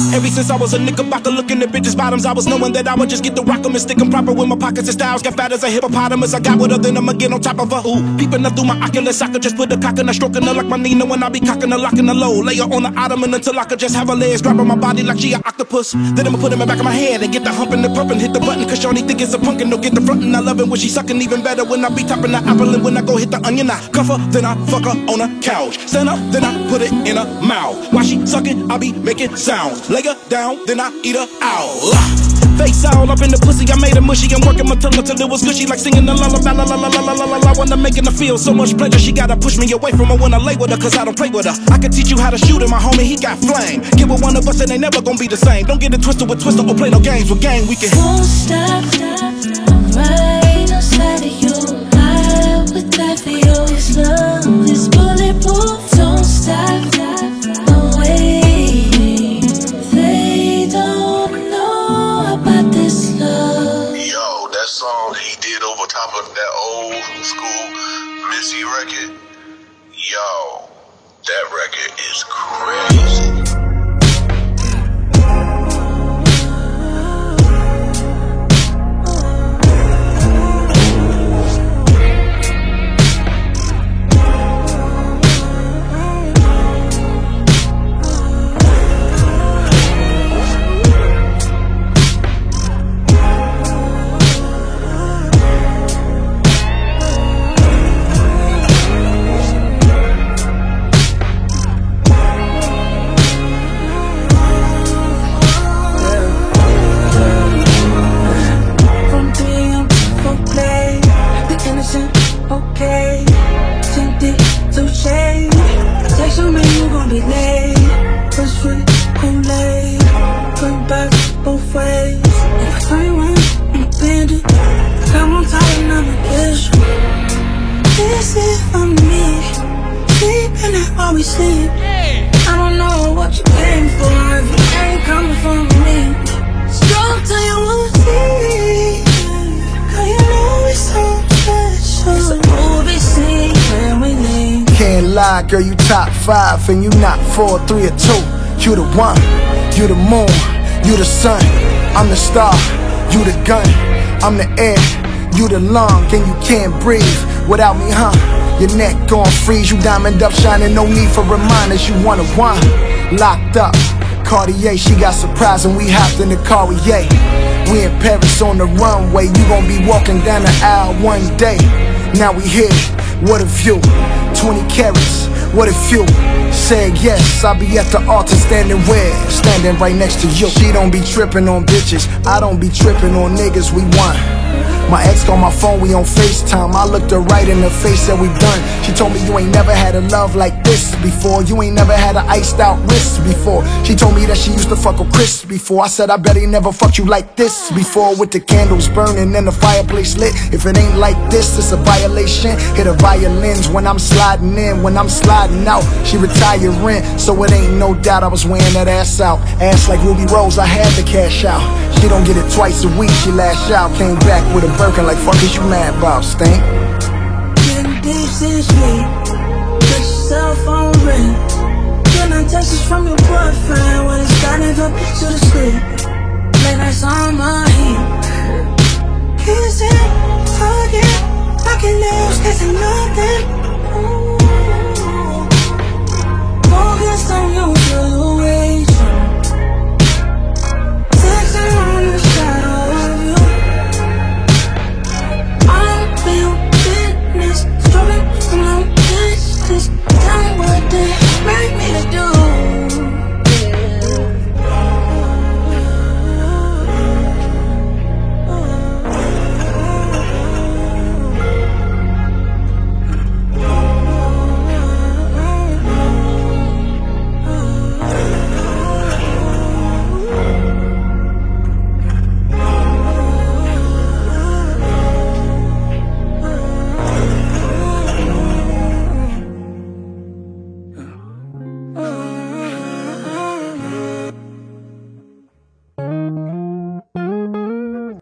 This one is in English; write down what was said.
Ever since I was a knickerbocker looking at bitches' bottoms, I was knowing that I would just get the rock 'em and stick 'em proper with my pockets and styles. Got fat as a hippopotamus. I got with her, then I'ma get on top of her. Ooh, peeping up through my oculus, I could just put a cock in her, stroking her like my Nina when I be cocking her, locking her low. Lay her on the ottoman until I could just have her legs grabbing my body like she an octopus. Then I'ma put him in the back of my head and get the humping and pumping, hit the button 'cause shorty think it's a pumpkin. Don't get the frontin', I love it when she sucking, even better when I be topping the apple. And when I go hit the onion, I cuff her, then I fuck her on a couch. Stand up, then I put it in her mouth. While she sucking, I be making sounds. Lay her down, then I eat her out. Face all up in the pussy, I made her mushy. I'm working my tongue until it was gushy, like singing the lullaby, la la la la la la la. When I'm making her feel so much pleasure, she gotta push me away from her when I lay with her, 'cause I don't play with her. I can teach you how to shoot her, my homie, he got flame. Get with one of us and they never gonna be the same. Don't get it twisted with Twister or play no games with gang. We can won't stop, I'm right outside of you. I would die for you. This love is bulletproof. Don't stop, I'm waiting. They don't know about this love. Yo, that song he did over top of that old school Missy record. Yo, that record is crazy. Girl, you top 5 and you not 4, 3 or 2. You the one, you the moon, you the sun. I'm the star, you the gun. I'm the air, you the lung, and you can't breathe without me, huh? Your neck gon' freeze, you diamond up shining, no need for reminders. You one of one, locked up. Cartier, she got surprised and we hopped in the Cartier. We in Paris on the runway, you gon' be walking down the aisle one day. Now we here, what a view, 20 carats. What if you said yes? I'll be at the altar standing where? Standing right next to you. She don't be tripping on bitches, I don't be tripping on niggas, we won. My ex on my phone, we on FaceTime. I looked her right in the face, said we done. She told me you ain't never had a love like this before. You ain't never had an iced out wrist before. She told me that she used to fuck with Chris before. I said I bet he never fucked you like this before. With the candles burning and the fireplace lit. If it ain't like this, it's a violation. Hit her violins when I'm sliding in, when I'm sliding out. She retiring, so it ain't no doubt I was wearing that ass out. Ass like Ruby Rose, I had to cash out. She don't get it twice a week, she lash out. Came back with a Birkin like fuck is you mad about, stink? Getting deep since me. Put yourself on ring. Getting texts from your boyfriend when it's starting to put you to sleep. Late nights on my heat. Kissing, talking, knocking nails, kissing nothing. Focused on your situation. Texting on the shadow of you. I'm being witness, struggling from no distance. Down